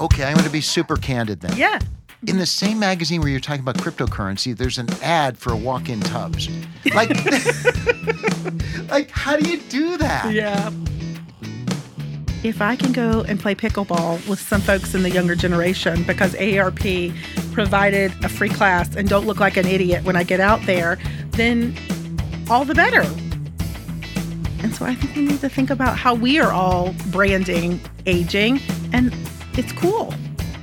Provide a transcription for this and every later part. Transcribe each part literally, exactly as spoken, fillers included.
Okay, I'm going to be super candid then. Yeah. In the same magazine where you're talking about cryptocurrency, there's an ad for a walk-in tubs. Like, like, how do you do that? Yeah. If I can go and play pickleball with some folks in the younger generation because A A R P provided a free class and don't look like an idiot when I get out there, then all the better. And so I think we need to think about how we are all branding aging, and it's cool.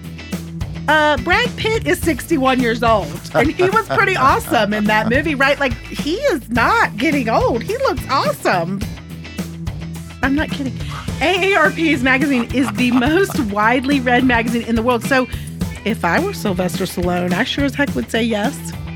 Uh, Brad Pitt is sixty-one years old, and he was pretty awesome in that movie, right? Like, he is not getting old. He looks awesome. I'm not kidding. A A R P's magazine is the most widely read magazine in the world. So if I were Sylvester Stallone, I sure as heck would say yes.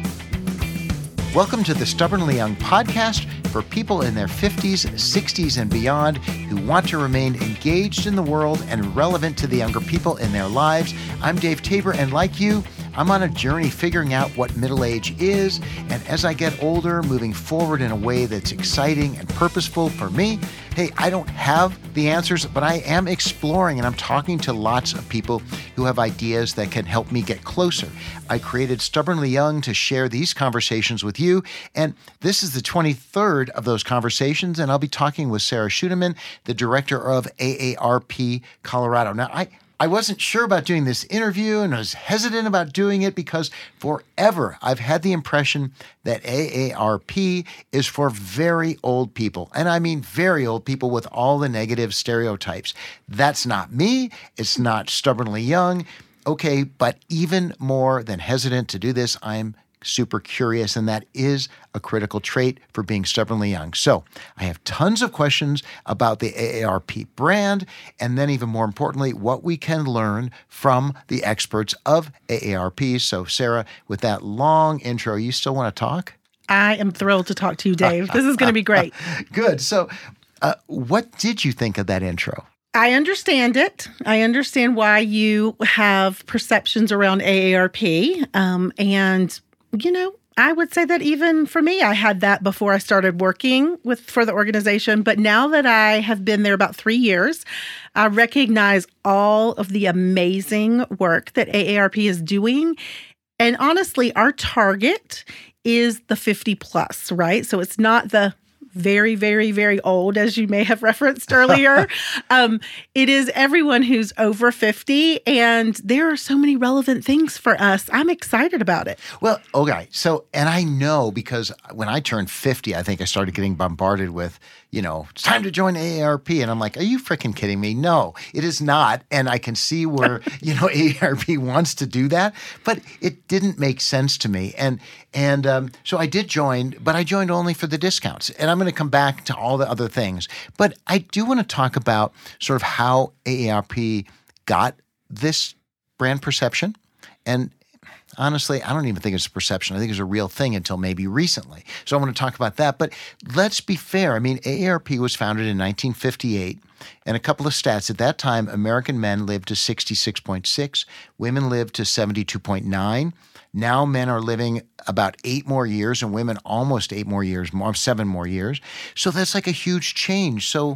Welcome to the Stubbornly Young podcast for people in their fifties, sixties, and beyond who want to remain engaged in the world and relevant to the younger people in their lives. I'm Dave Tabor, and like you, I'm on a journey figuring out what middle age is, and as I get older, moving forward in a way that's exciting and purposeful for me. Hey, I don't have the answers, but I am exploring, and I'm talking to lots of people who have ideas that can help me get closer. I created Stubbornly Young to share these conversations with you, and this is the twenty-third of those conversations, and I'll be talking with Sarah Schuneman, the director of A A R P Colorado. Now, I I wasn't sure about doing this interview, and I was hesitant about doing it because forever I've had the impression that A A R P is for very old people. And I mean very old people with all the negative stereotypes. That's not me. It's not Stubbornly Young. Okay, but even more than hesitant to do this, I'm super curious, and that is a critical trait for being stubbornly young. So I have tons of questions about the A A R P brand, and then even more importantly, what we can learn from the experts of A A R P. So Sarah, with that long intro, you still want to talk? I am thrilled to talk to you, Dave. This is going to be great. Good. So uh, what did you think of that intro? I understand it. I understand why you have perceptions around A A R P, um, and you know, I would say that even for me, I had that before I started working with for the organization. But now that I have been there about three years, I recognize all of the amazing work that A A R P is doing. And honestly, our target is the fifty plus, right? So it's not the very, very, very old, as you may have referenced earlier. um, it is everyone who's over fifty, and there are so many relevant things for us. I'm excited about it. Well, okay. So, and I know because when I turned fifty, I think I started getting bombarded with, you know, it's time to join A A R P. And I'm like, are you freaking kidding me? No, it is not. And I can see where, you know, A A R P wants to do that, but it didn't make sense to me. And, and um, so I did join, but I joined only for the discounts. And I'm going to come back to all the other things. But I do want to talk about sort of how A A R P got this brand perception. And honestly, I don't even think it's a perception. I think it's a real thing until maybe recently. So I want to talk about that. But let's be fair. I mean, A A R P was founded in nineteen fifty-eight. And a couple of stats. At that time, American men lived to sixty-six point six. Women lived to seventy-two point nine. Now men are living about eight more years and women almost eight more years, more seven more years. So that's like a huge change. So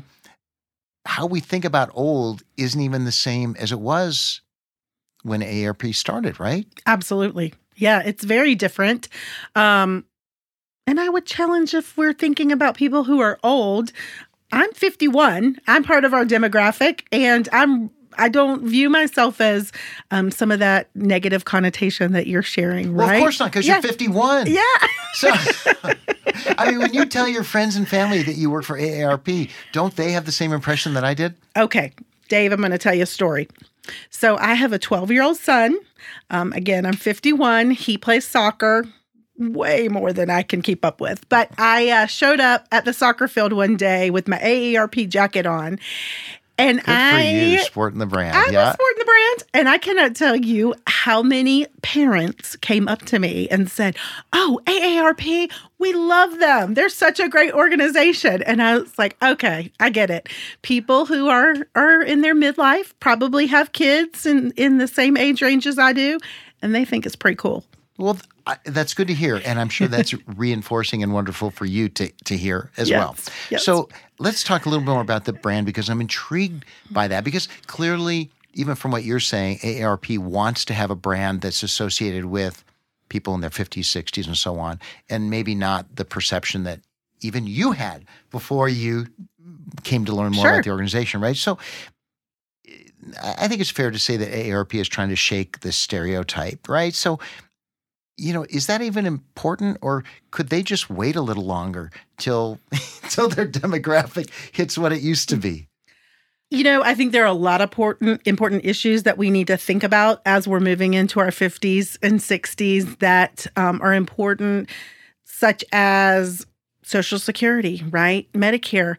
how we think about old isn't even the same as it was when A A R P started, right? Absolutely. Yeah, it's very different. Um, and I would challenge if we're thinking about people who are old. I'm fifty-one. I'm part of our demographic, and I'm I don't view myself as um, some of that negative connotation that you're sharing, right? Well, of course not, because yeah. you're fifty-one. Yeah. So, I mean, when you tell your friends and family that you work for A A R P, don't they have the same impression that I did? Okay, Dave, I'm going to tell you a story. So I have a twelve-year-old son. Um, again, I'm fifty-one. He plays soccer. Way more than I can keep up with. But I uh, showed up at the soccer field one day with my A A R P jacket on. And Good I, for you, sporting the brand. I yeah. was sporting the brand. And I cannot tell you how many parents came up to me and said, oh, A A R P, we love them. They're such a great organization. And I was like, okay, I get it. People who are, are in their midlife probably have kids in, in the same age range as I do. And they think it's pretty cool. Well, I, that's good to hear. And I'm sure that's reinforcing and wonderful for you to, to hear as yes, well. Yes. So let's talk a little more about the brand because I'm intrigued by that because clearly even from what you're saying, A A R P wants to have a brand that's associated with people in their fifties, sixties, and so on, and maybe not the perception that even you had before you came to learn more Sure. about the organization, right? So I think it's fair to say that A A R P is trying to shake this stereotype, right? So, you know, is that even important, or could they just wait a little longer till till their demographic hits what it used to be? You know, I think there are a lot of important, important issues that we need to think about as we're moving into our fifties and sixties that um, are important, such as Social Security, right? Medicare.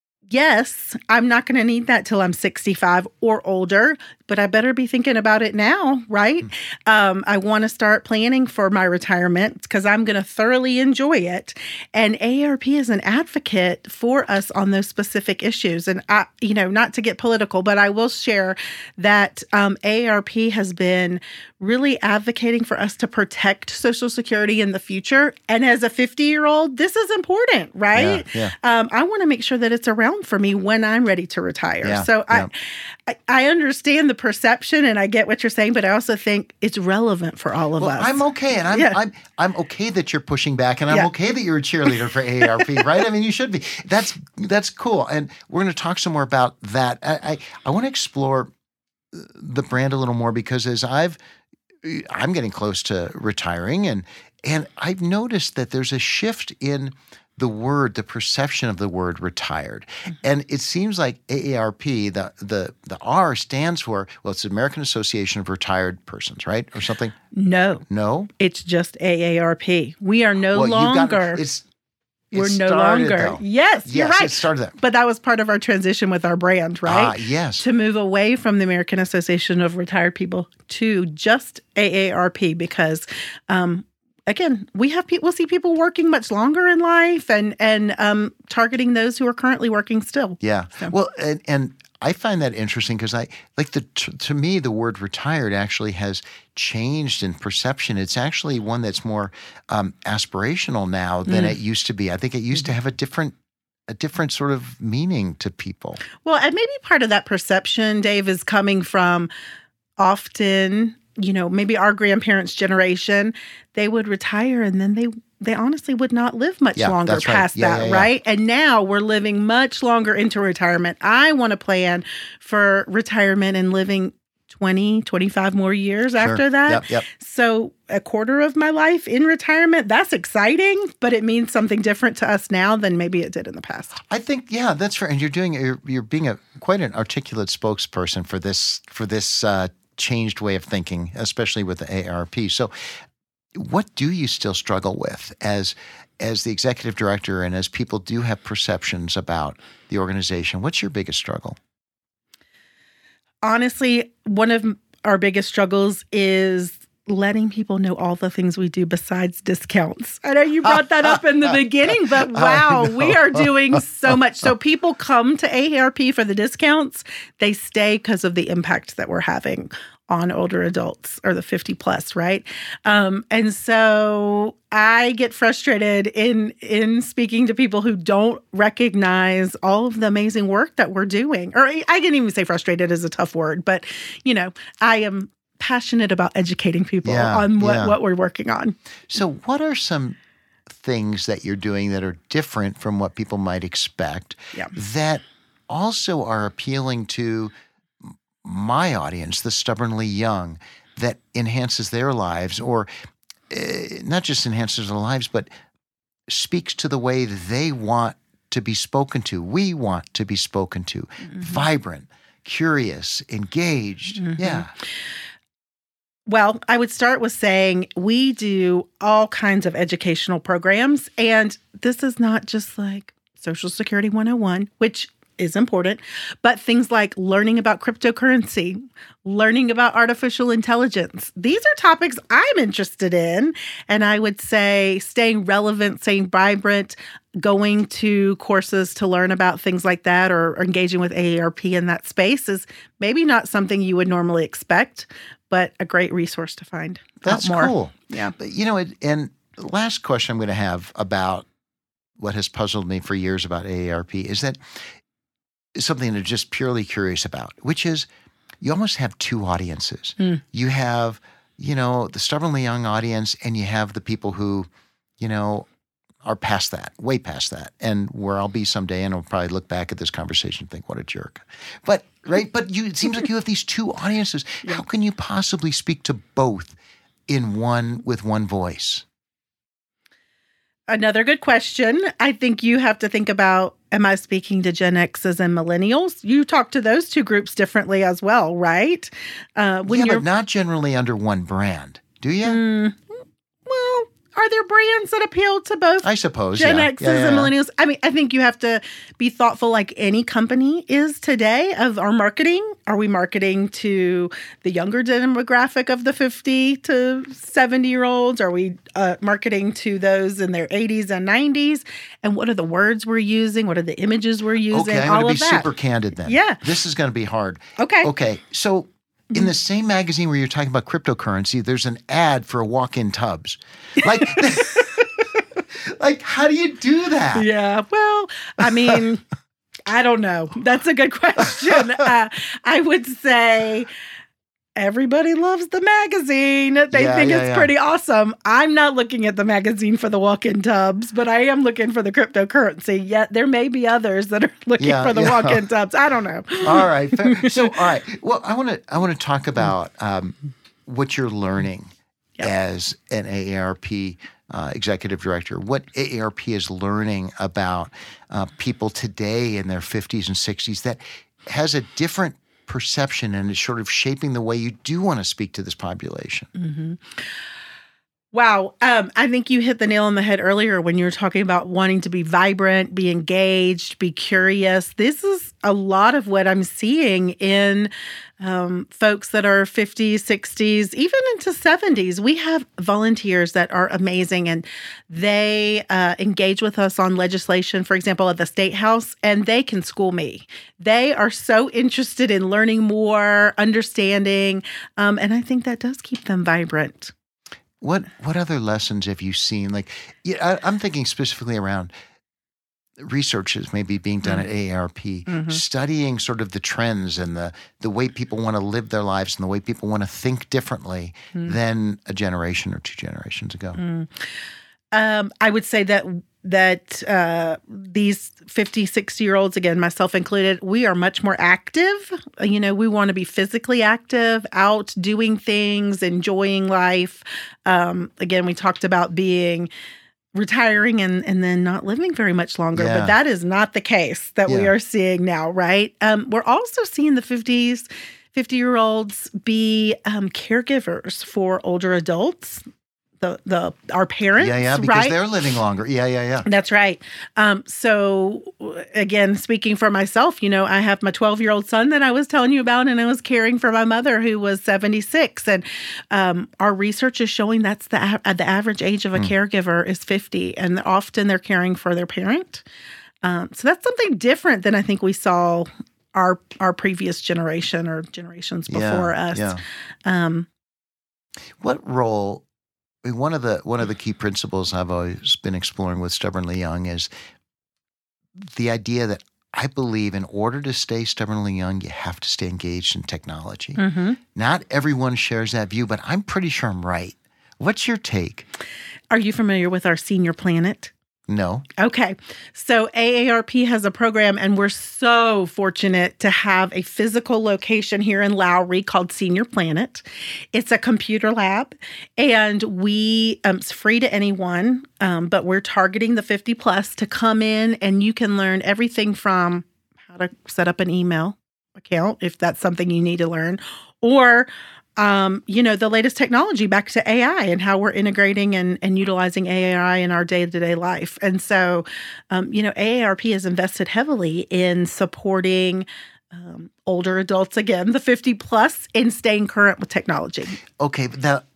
Yes, I'm not going to need that till I'm sixty-five or older, but I better be thinking about it now, right? Mm. Um, I want to start planning for my retirement because I'm going to thoroughly enjoy it. And A A R P is an advocate for us on those specific issues. And, I, you know, not to get political, but I will share that um, A A R P has been really advocating for us to protect Social Security in the future. And as a fifty-year-old, this is important, right? Yeah, yeah. Um, I want to make sure that it's around for me when I'm ready to retire. Yeah, so yeah. I, I I understand the perception and I get what you're saying, but I also think it's relevant for all of well, us. I'm okay, and I'm Yeah. I'm I'm okay that you're pushing back, and I'm Yeah. okay that you're a cheerleader for A A R P, right? I mean, you should be. That's that's cool, and we're going to talk some more about that. I I, I want to explore the brand a little more because as I've I'm getting close to retiring, and and I've noticed that there's a shift in the word, the perception of the word retired. Mm-hmm. And it seems like A A R P, the the the R stands for, well, it's the American Association of Retired Persons, right? Or something? No. No? It's just A A R P. We are no well, longer. You've got, it's, it we're no started, longer. Though. Yes, yes, you're right. It started that. But that was part of our transition with our brand, right? Ah, yes. To move away from the American Association of Retired People to just A A R P because, um, again, we have people. We'll see people working much longer in life, and and um, targeting those who are currently working still. Yeah. So. Well, and, and I find that interesting because I like the t- to me the word retired actually has changed in perception. It's actually one that's more um, aspirational now than Mm. it used to be. I think it used to have a different a different sort of meaning to people. Well, and maybe part of that perception, Dave, is coming from often, you know, maybe our grandparents' generation, they would retire and then they they honestly would not live much Yeah, longer that's right. past Yeah, that, yeah, yeah. right? And now we're living much longer into retirement. I want to plan for retirement and living twenty, twenty-five more years Sure. after that. Yep, yep. So a quarter of my life in retirement, that's exciting, but it means something different to us now than maybe it did in the past. I think, yeah, that's fair. And you're doing, you're, you're being a quite an articulate spokesperson for this, for this uh, changed way of thinking, especially with the A A R P. So what do you still struggle with as, as the executive director and as people do have perceptions about the organization? What's your biggest struggle? Honestly, one of our biggest struggles is letting people know all the things we do besides discounts. I know you brought that up in the beginning, but wow, we are doing so much. So people come to A A R P for the discounts. They stay because of the impact that we're having on older adults or the fifty plus, right? Um, and so I get frustrated in in speaking to people who don't recognize all of the amazing work that we're doing. Or I can even say frustrated is a tough word, but you know, I am passionate about educating people Yeah, on what, yeah. what we're working on. So what are some things that you're doing that are different from what people might expect Yeah. that also are appealing to my audience, the stubbornly young, that enhances their lives, or uh, not just enhances their lives, but speaks to the way they want to be spoken to, we want to be spoken to, Mm-hmm. vibrant, curious, engaged. Mhm. Yeah. Well, I would start with saying we do all kinds of educational programs, and this is not just like Social Security one oh one, which is important, but things like learning about cryptocurrency, learning about artificial intelligence. These are topics I'm interested in, and I would say staying relevant, staying vibrant, going to courses to learn about things like that, or, or engaging with A A R P in that space is maybe not something you would normally expect, but a great resource to find That's out more. cool. Yeah. But, you know, it, and the last question I'm going to have about what has puzzled me for years about A A R P is that something I'm just purely curious about, which is you almost have two audiences. Mm. You have, you know, the stubbornly young audience, and you have the people who, you know, are past that, way past that, and where I'll be someday, and I'll probably look back at this conversation and think, what a jerk. But, right, but you, it seems like you have these two audiences. Yeah. How can you possibly speak to both in one, with one voice? Another good question. I think you have to think about, am I speaking to Gen X's and millennials? You talk to those two groups differently as well, right? Uh, when yeah, you're, but not generally under one brand, do you? Mm, well, are there brands that appeal to both I suppose, Gen yeah. X's Yeah, yeah, and yeah. millennials? I mean, I think you have to be thoughtful, like any company is today, of our marketing. Are we marketing to the younger demographic of the fifty to seventy-year-olds? Are we uh, marketing to those in their eighties and nineties? And what are the words we're using? What are the images we're using? Okay, I'm All going of to be that. super candid then. Yeah. This is going to be hard. Okay. Okay, so in the same magazine where you're talking about cryptocurrency, there's an ad for a walk-in tubs. Like, like how do you do that? Yeah. Well, I mean, I don't know. That's a good question. Uh, I would say everybody loves the magazine. They Yeah, think yeah, it's yeah. pretty awesome. I'm not looking at the magazine for the walk-in tubs, but I am looking for the cryptocurrency. Yet there may be others that are looking Yeah, for the yeah. walk-in tubs. I don't know. All right. Fair. So, all right. Well, I want to I want to talk about um, what you're learning Yep. as an A A R P uh, executive director. What A A R P is learning about uh, people today in their fifties and sixties that has a different perception and is sort of shaping the way you do want to speak to this population. Mm-hmm. Wow. Um, I think you hit the nail on the head earlier when you were talking about wanting to be vibrant, be engaged, be curious. This is a lot of what I'm seeing in um, folks that are fifties, sixties, even into seventies. We have volunteers that are amazing, and they uh, engage with us on legislation, for example, at the State House, and they can school me. They are so interested in learning more, understanding, um, and I think that does keep them vibrant. What what other lessons have you seen? Like, yeah, I, I'm thinking specifically around research is maybe being done Mm. at A A R P, Mhm. studying sort of the trends and the the way people want to live their lives and the way people want to think differently Mm. than a generation or two generations ago. Mm. Um, I would say that that uh, these fifty, sixty-year-olds, again, myself included, we are much more active. You know, we want to be physically active, out doing things, enjoying life. Um, again, we talked about being retiring and, and then not living very much longer, Yeah. but that is not the case that we Yeah. are seeing now, right? Um, we're also seeing the fifties, fifty-year-olds be um, caregivers for older adults. The, the our parents, Yeah, yeah, because right? they're living longer. Yeah, yeah, yeah. That's right. Um, so again, speaking for myself, you know, I have my twelve-year-old son that I was telling you about, and I was caring for my mother who was seventy-six. And um, our research is showing that's the a- the average age of a Mm. caregiver is fifty, and often they're caring for their parent. Um, so that's something different than I think we saw our our previous generation or generations before yeah, us. Yeah. Um, What role? I mean, one of the one of the key principles I've always been exploring with Stubbornly Young is the idea that I believe in order to stay stubbornly young, you have to stay engaged in technology. mhm. Not everyone shares that view, but I'm pretty sure I'm right. What's your take? Are you familiar with our Senior Planet? No. Okay. So A A R P has a program, and we're so fortunate to have a physical location here in Lowry called Senior Planet. It's a computer lab, and we um, it's free to anyone, um, but we're targeting the fifty plus to come in, and you can learn everything from how to set up an email account, if that's something you need to learn, or Um, you know, the latest technology back to A I and how we're integrating and, and utilizing A I in our day-to-day life. And so, um, you know, A A R P has invested heavily in supporting um, older adults, again, the fifty plus, in staying current with technology. Okay, but that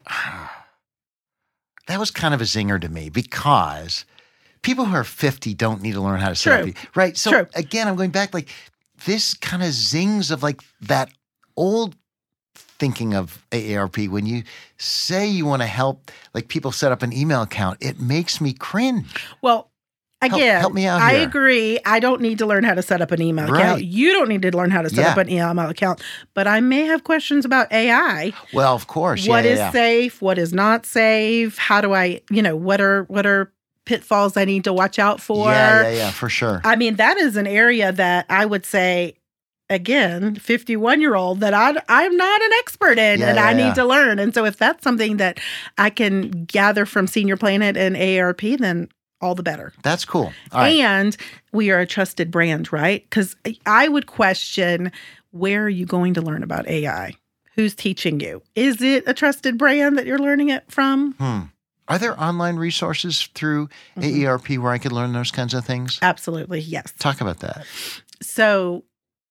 that was kind of a zinger to me because people who are fifty don't need to learn how to set True. up, right? So True. again, I'm going back like this kind of zings of like that old thinking of A A R P. When you say you want to help like people set up an email account, it makes me cringe. Well, Again, help, help me out I here. agree. I don't need to learn how to set up an email Right. account. You don't need to learn how to set Yeah. up an email account. But I may have questions about A I. Well, of course. What yeah, is yeah, yeah. safe? What is not safe? How do I, you know, what are what are pitfalls I need to watch out for? Yeah, yeah, yeah, for sure. I mean, that is an area that I would say, again, fifty-one-year-old, that I, I'm not an expert in Yeah, and yeah, I need yeah. to learn. And so if that's something that I can gather from Senior Planet and A A R P, then all the better. That's cool. All right. And we are a trusted brand, right? Because I would question, where are you going to learn about A I? Who's teaching you? Is it a trusted brand that you're learning it from? Hmm. Are there online resources through Mhm. A E R P where I could learn those kinds of things? Absolutely, yes. Talk about that. So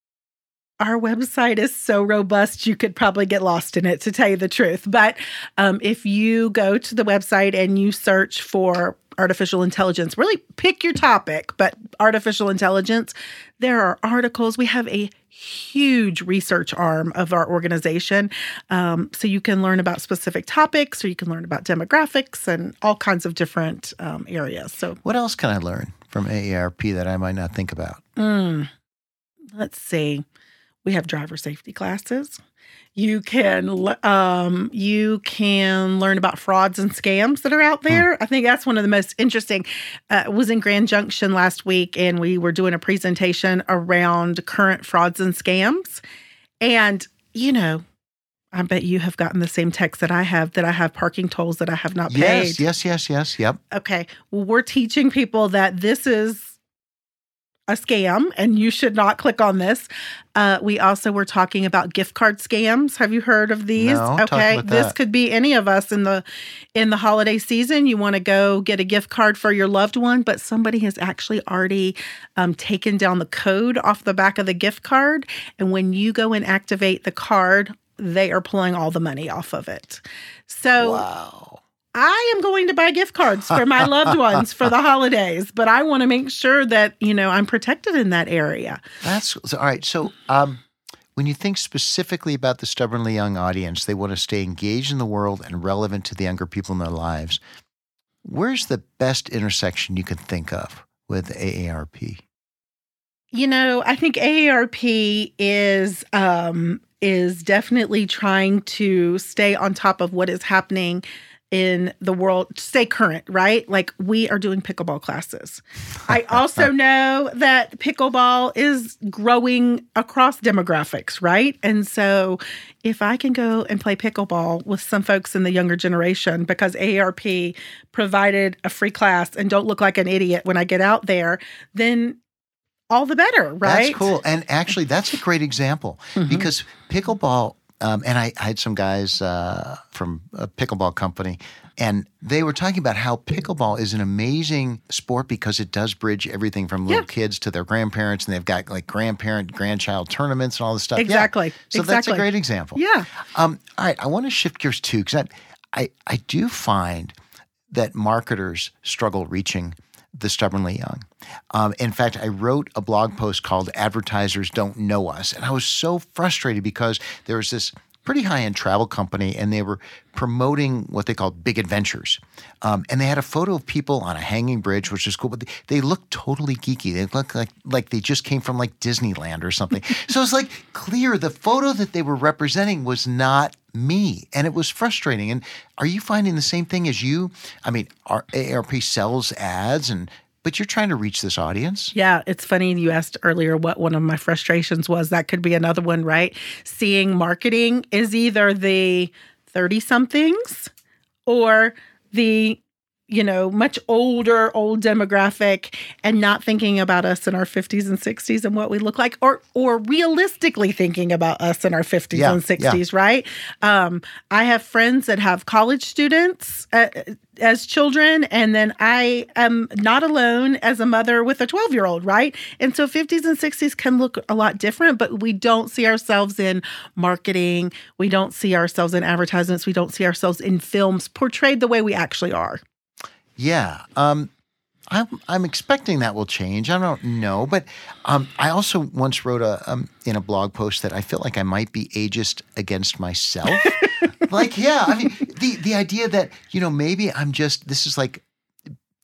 our website is so robust, you could probably get lost in it, to tell you the truth. But um, if you go to the website and you search for artificial intelligence, really pick your topic, but artificial intelligence, there are articles. We have a huge research arm of our organization. Um, so you can learn about specific topics, or you can learn about demographics and all kinds of different um, areas. So What else can I learn from A E R P that I might not think about? Mm, let's see. We have driver safety classes. You can le- um, you can learn about frauds and scams that are out there. I think that's one of the most interesting. Uh, I was in Grand Junction last week, and we were doing a presentation around current frauds and scams. And, you know, I bet you have gotten the same text that I have, that I have parking tolls that I have not paid. Yes, yes, yes, yes. Yep. Okay. Well, we're teaching people that this is a scam and you should not click on this. Uh, we also were talking about gift card scams. Have you heard of these? No, talk okay. about This that. could be any of us in the in the holiday season. You want to go get a gift card for your loved one, but somebody has actually already um, taken down the code off the back of the gift card. And when you go and activate the card, they are pulling all the money off of it. So Wow. I am going to buy gift cards for my loved ones for the holidays, but I want to make sure that, you know, I'm protected in that area. That's so, all right. So, um, when you think specifically about the stubbornly young audience, they want to stay engaged in the world and relevant to the younger people in their lives. Where's the best intersection you can think of with A A R P? You know, I think A A R P is um, is definitely trying to stay on top of what is happening in the world, stay current, right? Like, we are doing pickleball classes. I also know that pickleball is growing across demographics, right? And so if I can go and play pickleball with some folks in the younger generation, because A A R P provided a free class and don't look like an idiot when I get out there, then all the better, right? That's cool. And actually, that's a great example Mhm. because pickleball, um, and I, I had some guys uh, from a pickleball company, and they were talking about how pickleball is an amazing sport because it does bridge everything from little Yeah. kids to their grandparents, and they've got like grandparent, grandchild tournaments and all this stuff. Yeah. Exactly. So exactly. that's a great example. Yeah. Um, all right, I want to shift gears too, because I, I, I do find that marketers struggle reaching the stubbornly young. Um, in fact, I wrote a blog post called Advertisers Don't Know Us, and I was so frustrated because there was this pretty high-end travel company, and they were promoting what they called big adventures. Um, and they had a photo of people on a hanging bridge, which is cool, but they, they looked totally geeky. They looked like like they just came from like Disneyland or something. So it's like clear the photo that they were representing was not me, and it was frustrating. And are you finding the same thing as you? I mean, our A A R P sells ads, and but you're trying to reach this audience. Yeah, it's funny you asked earlier what one of my frustrations was. That could be another one, right? Seeing marketing is either the thirty-somethings or the, you know, much older, old demographic, and not thinking about us in our fifties and sixties and what we look like, or or realistically thinking about us in our fifties Yeah, and sixties, right? Um, I have friends that have college students uh, as children, and then I am not alone as a mother with a twelve-year-old, right? And so fifties and sixties can look a lot different, but we don't see ourselves in marketing. We don't see ourselves in advertisements. We don't see ourselves in films portrayed the way we actually are. Yeah. Um, I'm, I'm expecting that will change. I don't know. But um, I also once wrote a um, in a blog post that I feel like I might be ageist against myself. Like, yeah, I mean, the, the idea that, you know, maybe I'm just, this is like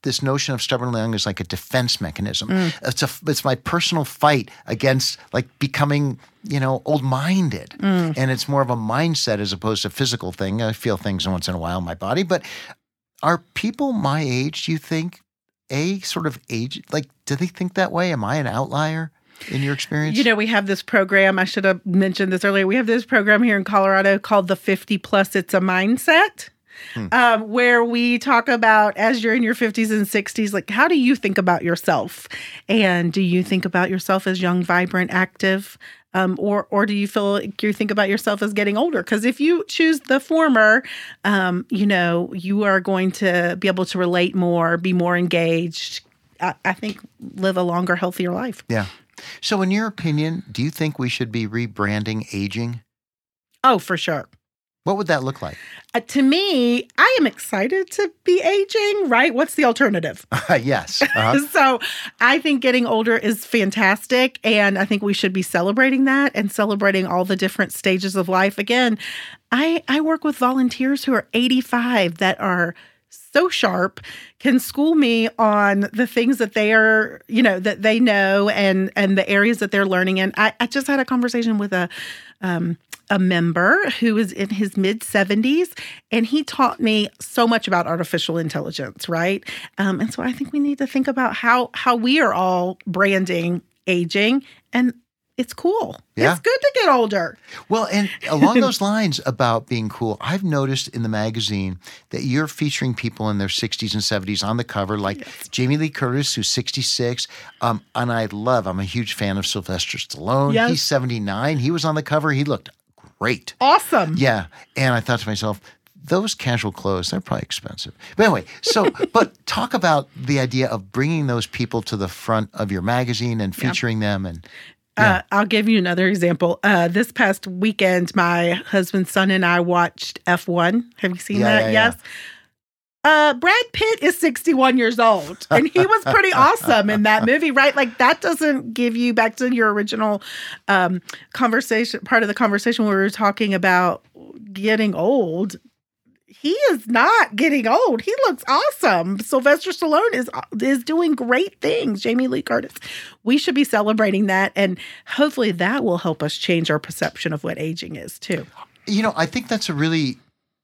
this notion of stubbornly young is like a defense mechanism. Mm. It's a, it's my personal fight against like becoming, you know, old-minded. Mm. And it's more of a mindset as opposed to a physical thing. I feel things once in a while in my body. But are people my age, do you think, A, sort of age, like, do they think that way? Am I an outlier in your experience? You know, we have this program, I should have mentioned this earlier. We have this program here in Colorado called the fifty plus It's a Mindset. Hmm. Um, where we talk about, as you're in your fifties and sixties, like, how do you think about yourself? And do you think about yourself as young, vibrant, active? Um, or or do you feel like you think about yourself as getting older? Because if you choose the former, um, you know, you are going to be able to relate more, be more engaged, I, I think live a longer, healthier life. Yeah. So in your opinion, do you think we should be rebranding aging? Oh, for sure. What would that look like? Uh, to me, I am excited to be aging, right? What's the alternative? Yes. Uh-huh. So I think getting older is fantastic. And I think we should be celebrating that and celebrating all the different stages of life. Again, I, I work with volunteers who are eighty-five that are so sharp, can school me on the things that they are, you know, that they know and and the areas that they're learning in. I, I just had a conversation with a um, a member who is in his mid seventies, and he taught me so much about artificial intelligence, right? Um, and so I think we need to think about how how we are all branding aging, and it's cool. Yeah. It's good to get older. Well, and along those lines about being cool, I've noticed in the magazine that you're featuring people in their sixties and seventies on the cover, like yes. Jamie Lee Curtis, who's sixty-six. Um, and I love, I'm a huge fan of Sylvester Stallone. Yes. He's seventy-nine. He was on the cover. He looked great. Awesome. Yeah. And I thought to myself, those casual clothes, they're probably expensive. But anyway, so, but talk about the idea of bringing those people to the front of your magazine and featuring yeah. them. And yeah. Uh, I'll give you another example. Uh, this past weekend, my husband's son and I watched F one. Have you seen yeah, that? Yeah, yes. Yeah. Uh, Brad Pitt is sixty-one years old, and he was pretty awesome in that movie, right? Like, that doesn't give you, back to your original um, conversation, part of the conversation where we were talking about getting old. He is not getting old. He looks awesome. Sylvester Stallone is is doing great things. Jamie Lee Curtis. We should be celebrating that, and hopefully that will help us change our perception of what aging is, too. You know, I think that's a really,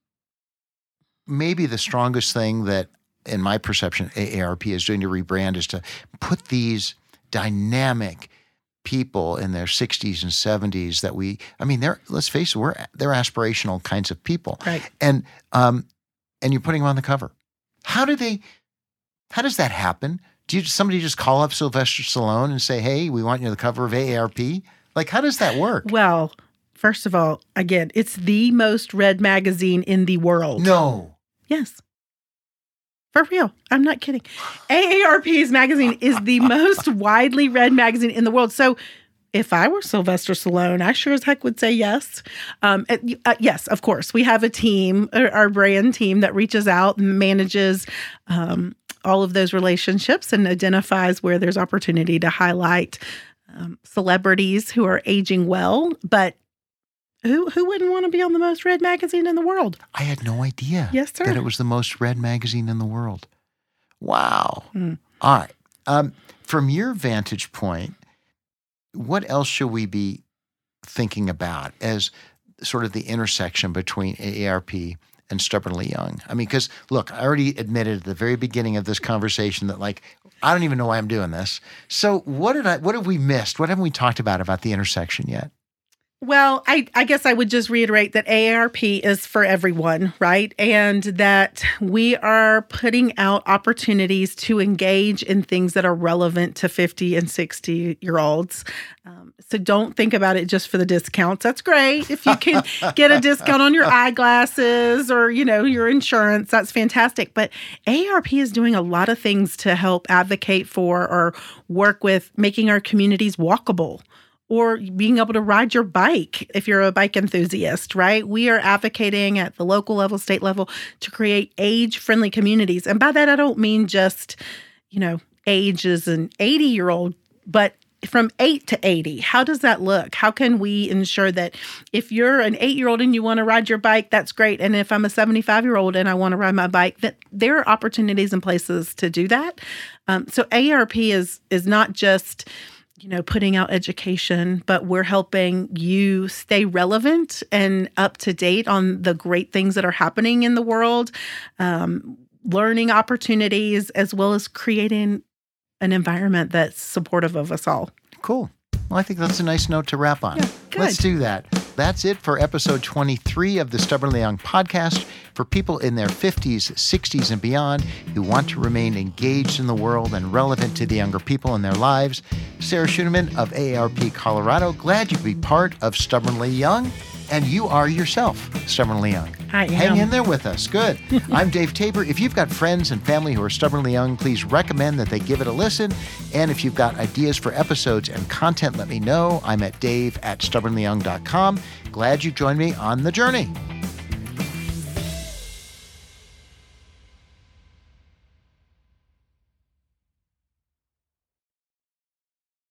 maybe the strongest thing that, in my perception, A A R P is doing to rebrand is to put these dynamic people in their sixties and seventies that we, I mean, they're, let's face it, we're, they're aspirational kinds of people. Right. And, um, and you're putting them on the cover. How do they, how does that happen? Do you, somebody just call up Sylvester Stallone and say, hey, we want you on the cover of A A R P? Like, how does that work? Well, first of all, again, it's the most read magazine in the world. No. Yes. For real. I'm not kidding. A A R P's magazine is the most widely read magazine in the world. So if I were Sylvester Stallone, I sure as heck would say yes. Um, uh, yes, of course. We have a team, our brand team, that reaches out and manages um, all of those relationships and identifies where there's opportunity to highlight um, celebrities who are aging well. But Who who wouldn't want to be on the most read magazine in the world? I had no idea yes, sir. that it was the most read magazine in the world. Wow. Mm. All right. Um, from your vantage point, what else should we be thinking about as sort of the intersection between A A R P and Stubbornly Young? I mean, because, look, I already admitted at the very beginning of this conversation that, like, I don't even know why I'm doing this. So what did I? What have we missed? What haven't we talked about about the intersection yet? Well, I, I guess I would just reiterate that A A R P is for everyone, right? And that we are putting out opportunities to engage in things that are relevant to fifty and sixty-year-olds. Um, so don't think about it just for the discounts. That's great. If you can get a discount on your eyeglasses or, you know, your insurance, that's fantastic. But A A R P is doing a lot of things to help advocate for or work with making our communities walkable, or being able to ride your bike if you're a bike enthusiast, right? We are advocating at the local level, state level, to create age-friendly communities. And by that, I don't mean just, you know, age as an eighty-year-old, but from eight to eighty, how does that look? How can we ensure that if you're an eight-year-old and you want to ride your bike, that's great. And if I'm a seventy-five-year-old and I want to ride my bike, that there are opportunities and places to do that. Um, so A A R P is is not just, you know, putting out education, but we're helping you stay relevant and up to date on the great things that are happening in the world, um, learning opportunities, as well as creating an environment that's supportive of us all. Cool. Well, I think that's a nice note to wrap on. Yeah, good. Let's do that. That's it for episode twenty-three of the Stubbornly Young podcast for people in their fifties, sixties, and beyond who want to remain engaged in the world and relevant to the younger people in their lives. Sarah Schuneman of A A R P Colorado, glad you could be part of Stubbornly Young. And you are yourself stubbornly young. I am. Hang in there with us. Good. I'm Dave Tabor. If you've got friends and family who are stubbornly young, please recommend that they give it a listen. And if you've got ideas for episodes and content, let me know. I'm at dave at stubbornly young dot com. Glad you joined me on the journey.